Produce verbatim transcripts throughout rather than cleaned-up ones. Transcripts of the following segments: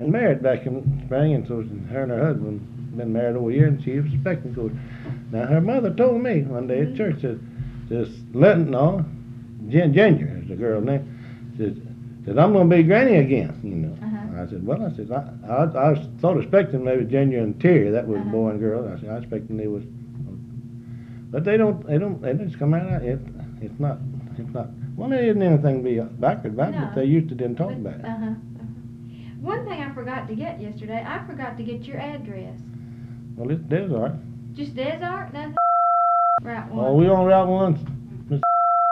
and married back in spring, and so her and her husband been married over a year, and she was expecting to go. Now her mother told me one day at church that this Linton, no, Jen Ginger is the girl's name. Says, said I'm gonna be granny again, you know. Uh-huh. I said, well, I said I, I, I was sort of expecting maybe Ginger and Terry, that was Uh-huh. boy and girl. I said I was expecting they was, but they don't, they don't, they just come out. It, it's not, it's not. Well, there isn't anything to be backward about, No. but they used to didn't talk But, about it. uh-huh, uh-huh. One thing I forgot to get yesterday, I forgot to get your address. Well, it's Desart. Just Desart, nothing? Right one. Oh, we on Route One. Miss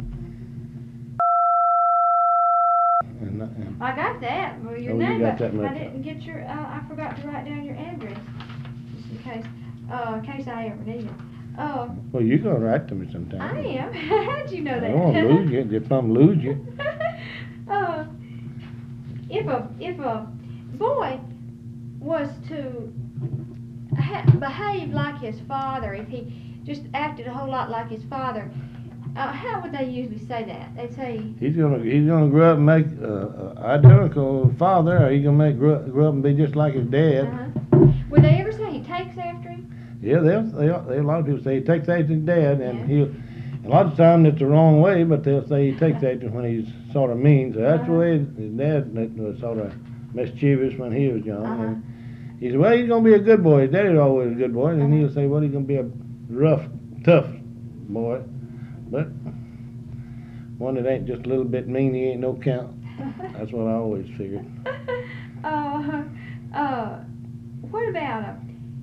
And, and I got that, well, your Oh, you name, got but that much. I didn't get your, uh, I forgot to write down your address, just in case, uh, in case I ever need it. Uh, well, you gonna write to me sometime. I am, how'd you know I that? don't wanna lose you. If I'm lose you. Uh, if a, if a boy was to ha- behave like his father, if he just acted a whole lot like his father, uh, how would they usually say that? They'd say, He's gonna he's gonna grow up and make uh, uh, identical father, or he's gonna make grow, grow up and be just like his dad. uh-huh. Would they ever say he takes after him? Yeah, they'll, they'll, they a lot of people say he takes after his dad, and Yeah. he'll. A lot of times it's the wrong way, but they'll say he takes after him when he's sort of mean. So that's the Uh-huh. way his dad was sort of mischievous when he was young. Uh-huh. And he said, well, he's gonna be a good boy. His daddy's always a good boy, and Uh-huh. he'll say, well, he's gonna be a rough, tough boy, but one that ain't just a little bit mean, he ain't no count. That's what I always figured. uh, uh, what about a,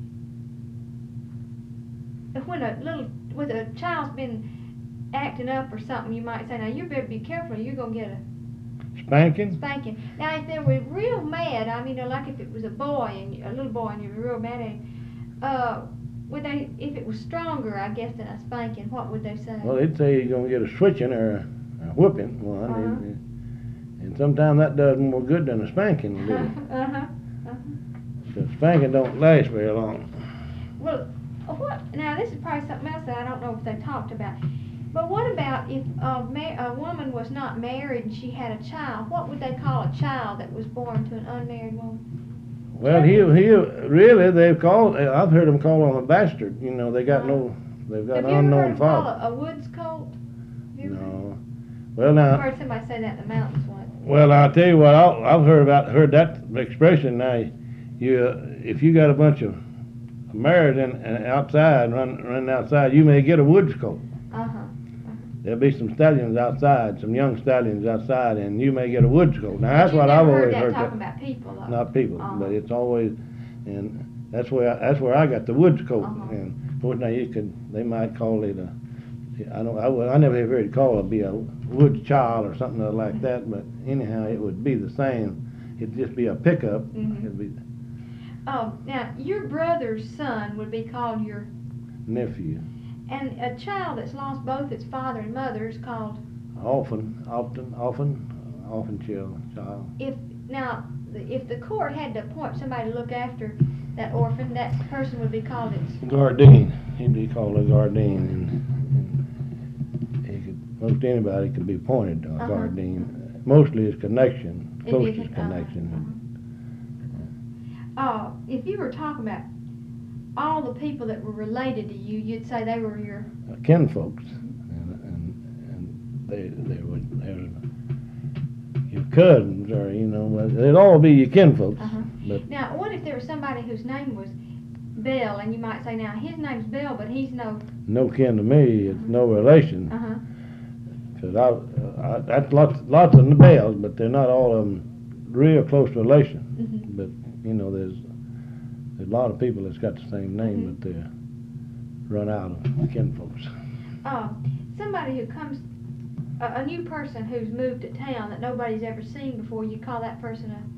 when a little, when a child's been acting up or something, you might say, now you better be careful, you're gonna get a Spanking? spanking. Now if they were real mad, I mean, like if it was a boy and you- a little boy and you were real mad at him, uh, would they, if it was stronger, I guess, than a spanking, what would they say? Well, they'd say he's gonna get a switching or a, a whipping one, Uh-huh. and, and sometimes that does more good than a spanking will do. uh-huh, uh-huh. The spanking don't last very long. Well, what, now this is probably something else that I don't know if they talked about, but what about if a, ma- a woman was not married and she had a child, what would they call a child that was born to an unmarried woman? Well, he he really they've called. I've heard them call him a bastard. You know, they got no, they've got Have an you ever heard unknown them call father. a, a woods colt? Have you ever heard? No. Well I've now, heard somebody say that in the mountains once. well I'll tell you what. I'll, I've heard about heard that expression. Now, you uh, if you got a bunch of married and, and outside run running outside, you may get a woods colt. Uh-huh. There'll be some stallions outside, some young stallions outside, and you may get a woods colt. Now that's But what you've I've never always heard heard. that talking That. about people, though. Not people, Uh-huh. but it's always, and that's where I, that's where I got the woods coat. Uh-huh. And of course now you could, they might call it a, I don't, I, would- I never have heard it called it be a woods child or something like that. But anyhow, it would be the same. It'd just be a pickup. Mhm. It'd be Um, now, your brother's son would be called your, nephew. and a child that's lost both its father and mother is called, Often, often, often, uh, often child, child. if, now, the- if the court had to appoint somebody to look after that orphan, that person would be called its, Guardian. He'd be called a guardian, and, and he could, most anybody could be appointed to a Uh-huh. guardian. Mostly his connection, It'd be closest his- uh-huh, connection. uh, if you were talking about all the people that were related to you, you'd say they were your, Uh, kinfolks, and, and, and they, they would, they were your cousins, or, you know, but they'd all be your kinfolks. uh-huh. But Now, what if there was somebody whose name was Bill, and you might say, now, his name's Bill, but he's no, no kin to me, it's no relation. uh-huh, Cause I, I, that's lots, lots of the bells, but they're not all of them real close relation. mhm. But, you know, there's, there's a lot of people that's got the same name, Mhm. but they're run out of kinfolks. Uh, somebody who comes, a, a new person who's moved to town that nobody's ever seen before, you call that person a